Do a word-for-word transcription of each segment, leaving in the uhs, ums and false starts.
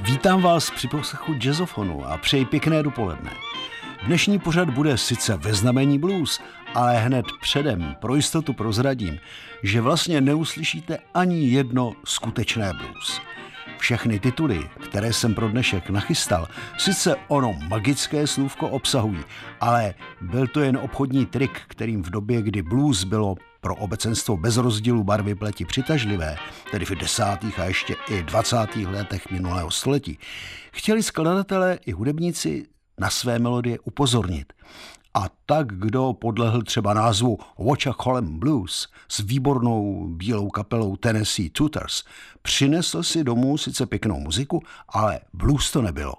Vítám vás při poslechu Jazzofonu a přeji pěkné dopoledne. Dnešní pořad bude sice ve znamení blues, ale hned předem pro jistotu prozradím, že vlastně neuslyšíte ani jedno skutečné blues. Všechny tituly, které jsem pro dnešek nachystal, sice ono magické slůvko obsahují, ale byl to jen obchodní trik, kterým v době, kdy blues bylo pro obecenstvo bez rozdílu barvy pleti přitažlivé, tedy v desátých a ještě i dvacátých letech minulého století, chtěli skladatelé i hudebníci na své melodie upozornit. A tak, kdo podlehl třeba názvu Watchacolem Blues s výbornou bílou kapelou Tennessee Tutors, přinesl si domů sice pěknou muziku, ale blues to nebylo.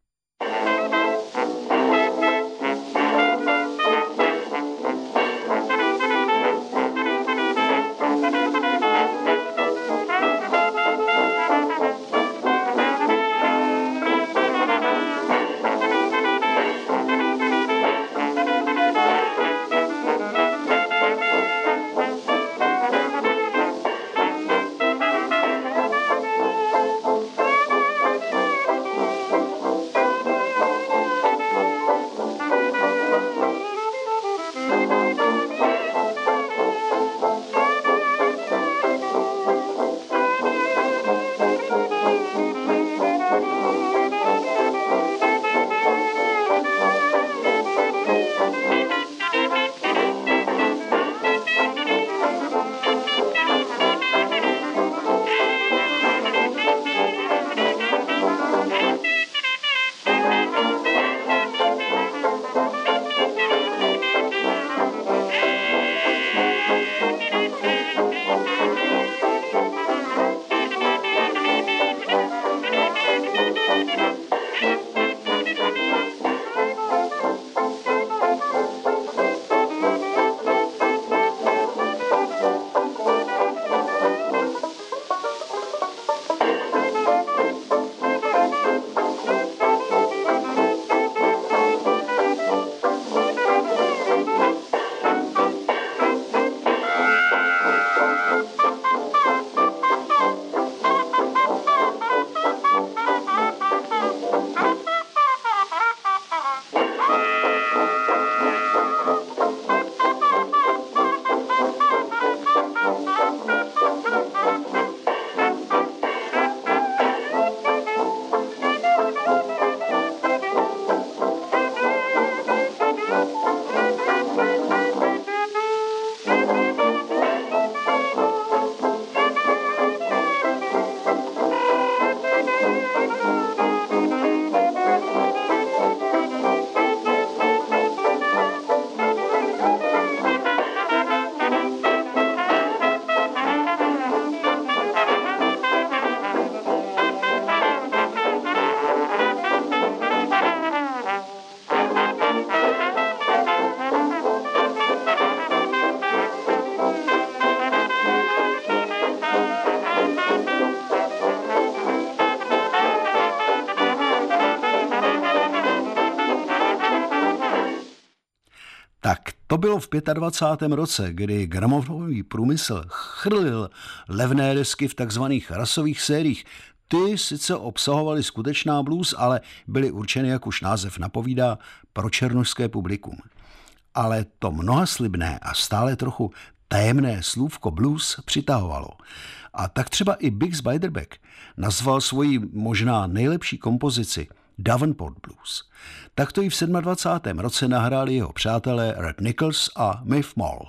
To bylo v dvacátém pátém roce, kdy gramofonový průmysl chrlil levné desky v takzvaných rasových sériích. Ty sice obsahovaly skutečná blues, ale byly určeny, jak už název napovídá, pro černošské publikum. Ale to mnohaslibné a stále trochu tajemné slůvko blues přitahovalo. A tak třeba i Bix Beiderbecke nazval svoji možná nejlepší kompozici Davenport Blues. Tak to i v dvacátém sedmém roce nahráli jeho přátelé Red Nichols a Miff Moll.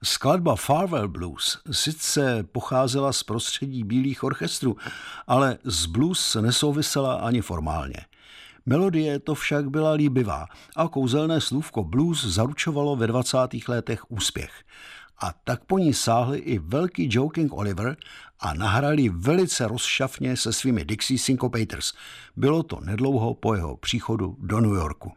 Skladba Farewell Blues sice pocházela z prostředí bílých orchestrů, ale s blues nesouvisela ani formálně. Melodie to však byla líbivá a kouzelné slůvko blues zaručovalo ve dvacátých letech úspěch. A tak po ní sáhli i velký Joe King Oliver a nahrali velice rozšafně se svými Dixie Syncopators. Bylo to nedlouho po jeho příchodu do New Yorku.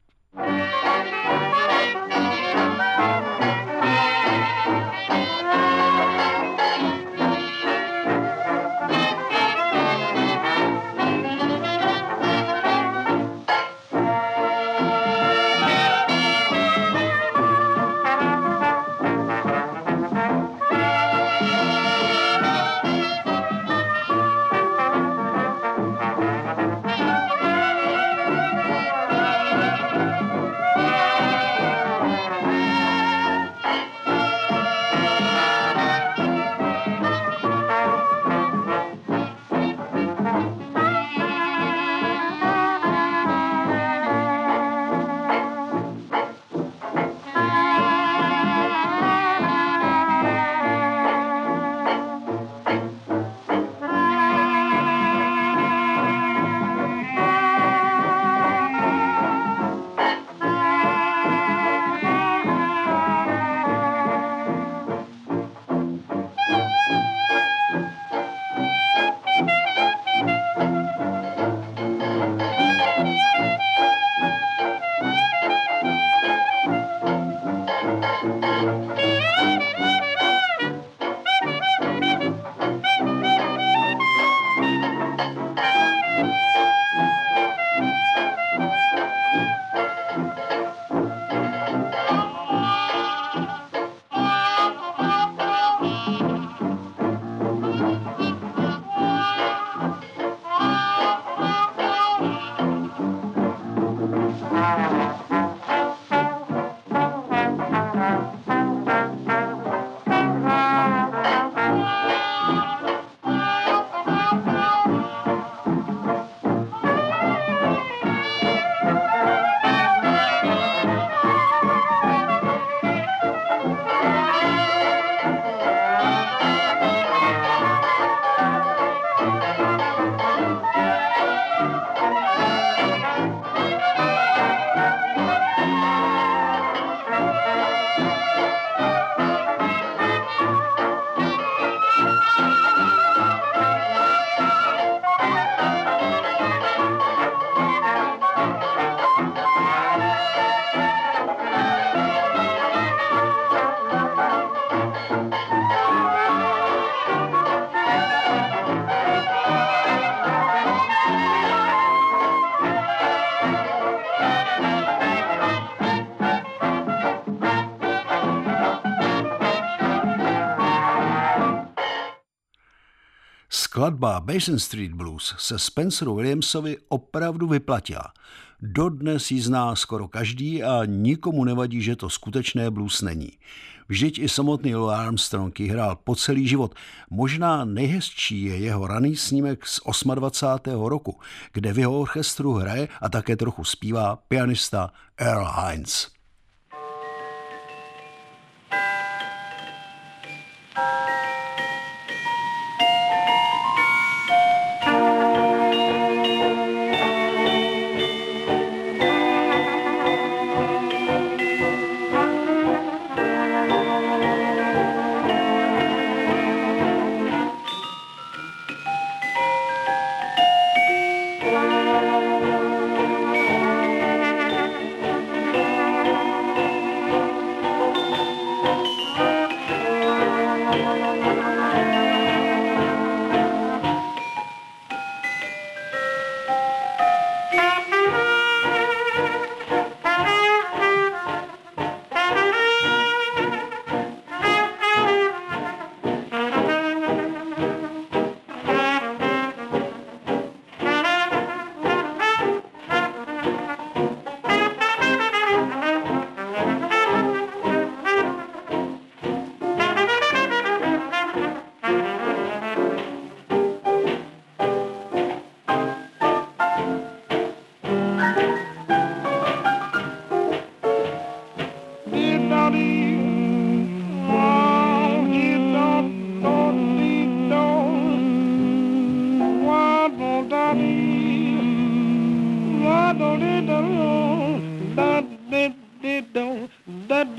Skladba Basin Street Blues se Spenceru Williamsovi opravdu vyplatila. Dodnes ji zná skoro každý a nikomu nevadí, že to skutečné blues není. Vždyť i samotný Louis Armstrong ji hrál po celý život. Možná nejhezčí je jeho raný snímek z dvacátého osmého roku, kde v jeho orchestru hraje a také trochu zpívá pianista Earl Hines. Thank you.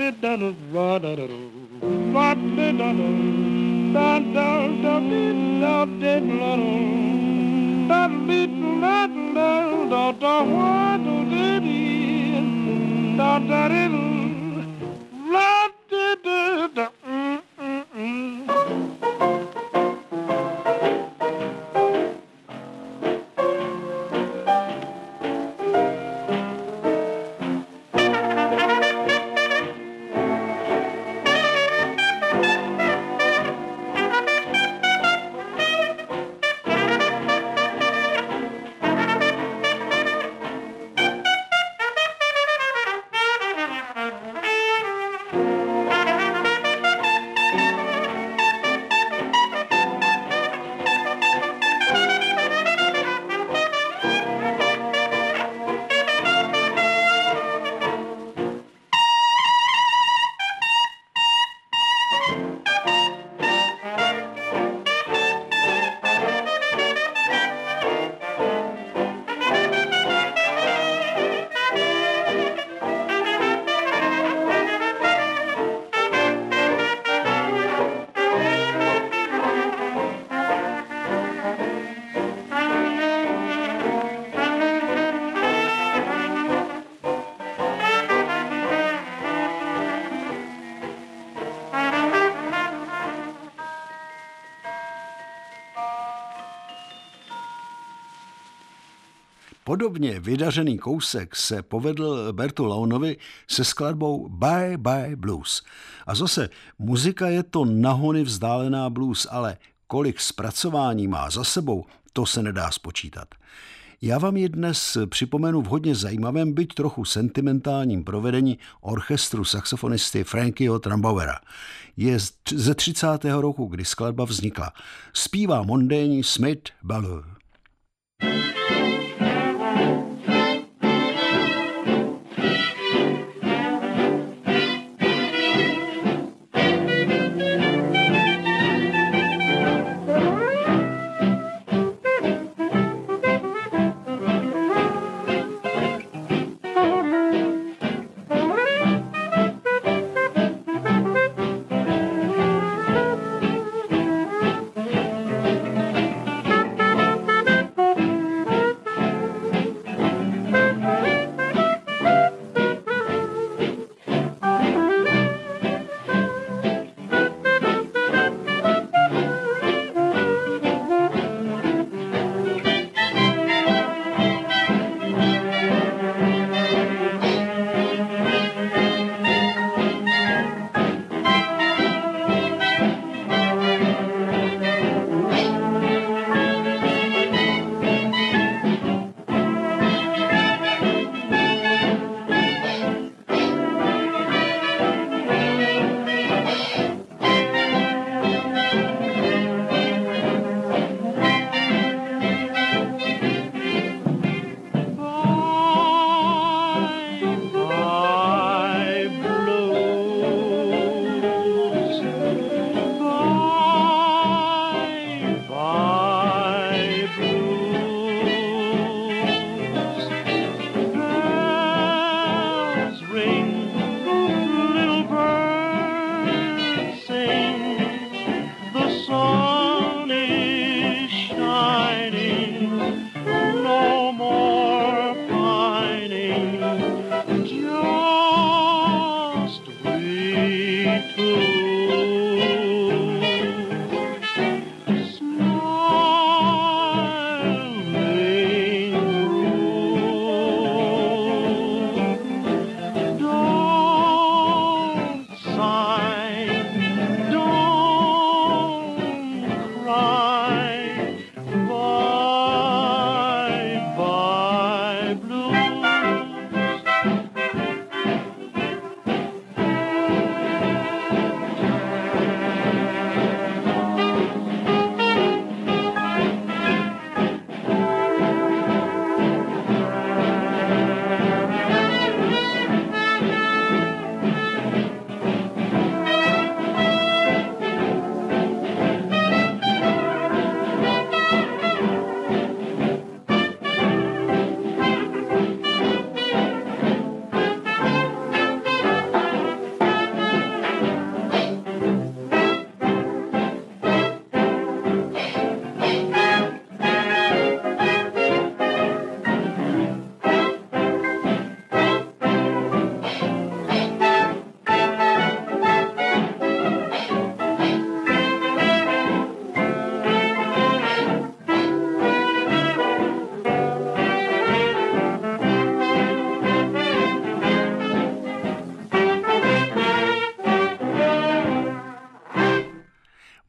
Podobně vydařený kousek se povedl Bertu Launovi se skladbou Bye Bye Blues. A zase, muzika je to nahony vzdálená blues, ale kolik zpracování má za sebou, to se nedá spočítat. Já vám ji dnes připomenu v hodně zajímavém, byť trochu sentimentálním provedení orchestru saxofonisty Frankyho Trumbauera. Je ze třicátého roku, kdy skladba vznikla. Zpívá mondénní Smith Ballou.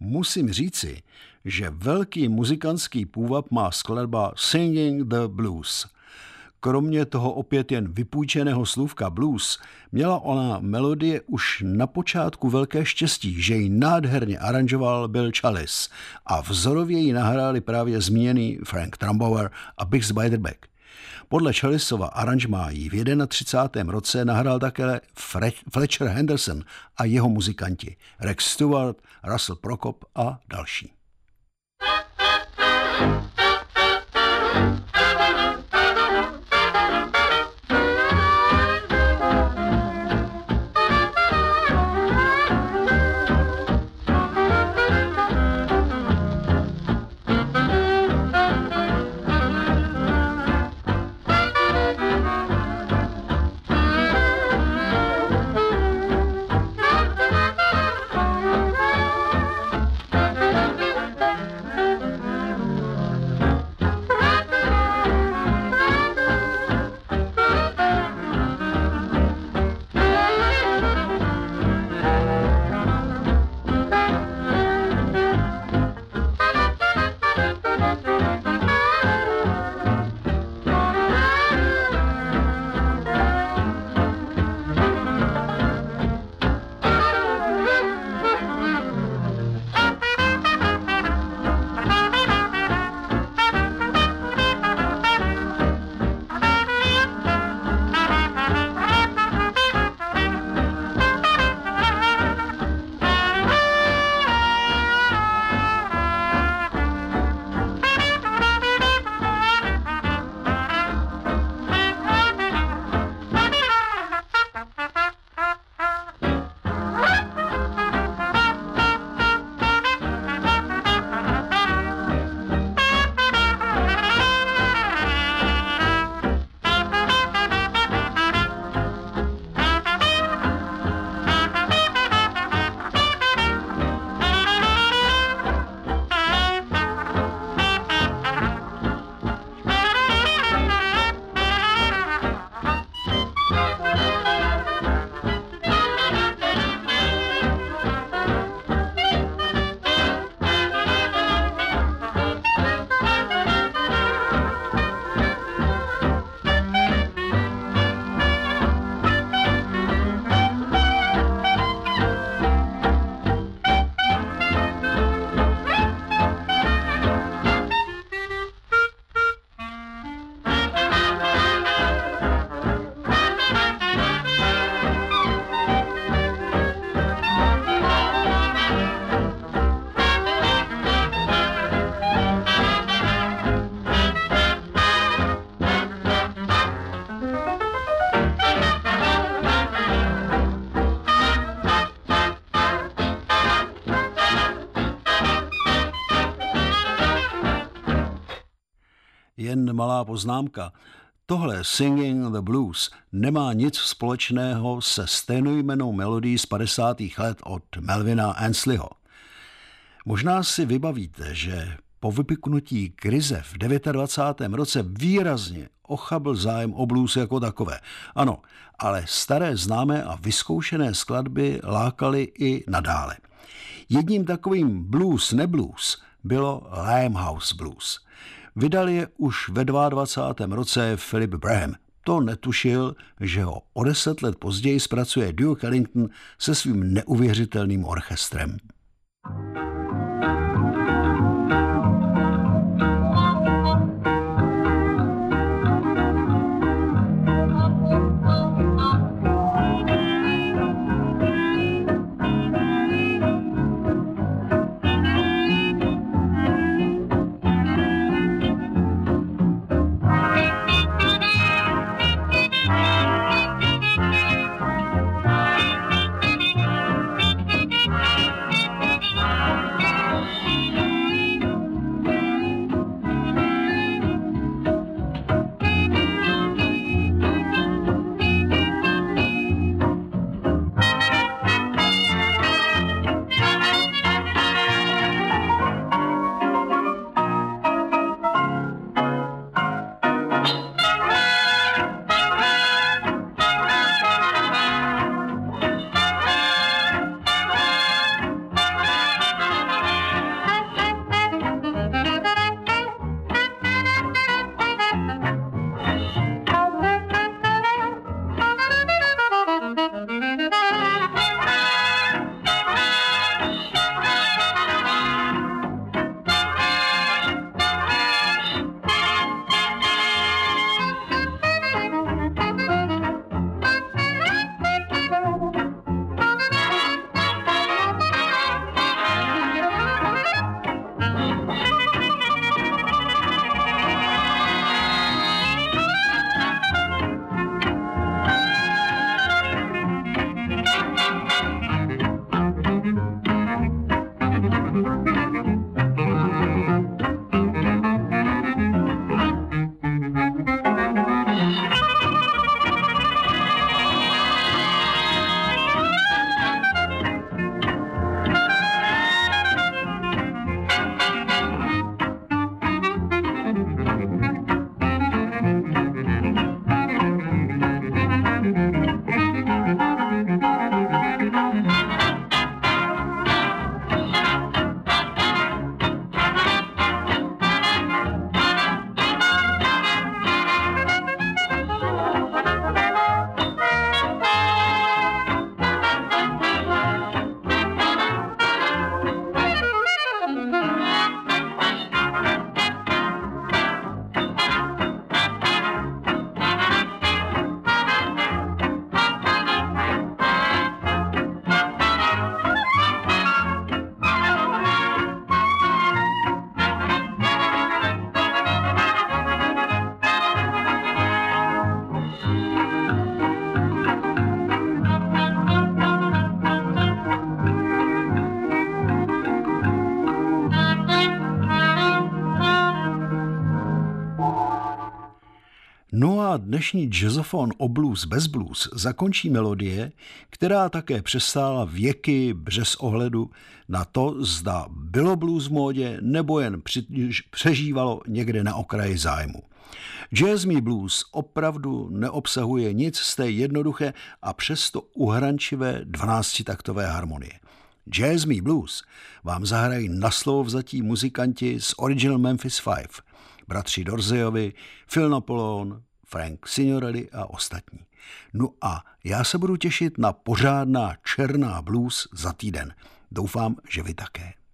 Musím říci, že velký muzikantský půvab má skladba Singing the Blues. Kromě toho opět jen vypůjčeného slůvka blues, měla ona melodie už na počátku velké štěstí, že ji nádherně aranžoval Bill Challis a vzorově ji nahráli právě zmíněný Frank Trumbauer a Bix Beiderbecke. Podle Challisova aranžmá ji v třicátém prvním roce nahrál také Fletcher Henderson a jeho muzikanti Rex Stewart, Russell Prokop a další. Jen malá poznámka. Tohle Singing the Blues nemá nic společného se stejnojmennou melodií z padesátých let od Melvina Ansleyho. Možná si vybavíte, že po vypuknutí krize v dvacátém devátém roce výrazně ochabl zájem o blues jako takové. Ano, ale staré známé a vyzkoušené skladby lákaly i nadále. Jedním takovým blues neblues bylo Limehouse Blues. Vydal je už ve dvacátém druhém roce Philip Braham. To netušil, že ho o deset let později zpracuje Duke Ellington se svým neuvěřitelným orchestrem. dnešní jazzofon o blues bez blues zakončí melodie, která také přestála věky bez ohledu na to, zda bylo blues v módě nebo jen přežívalo někde na okraji zájmu. Jazz Me Blues opravdu neobsahuje nic z té jednoduché a přesto uhrančivé dvanáctitaktové harmonie. Jazz Me Blues vám zahrají na slovo vzatí muzikanti z Original Memphis Five, bratři Dorseyovi, Phil Napoleon, Frank Signorelli a ostatní. No a já se budu těšit na pořádná černá blues za týden. Doufám, že vy také.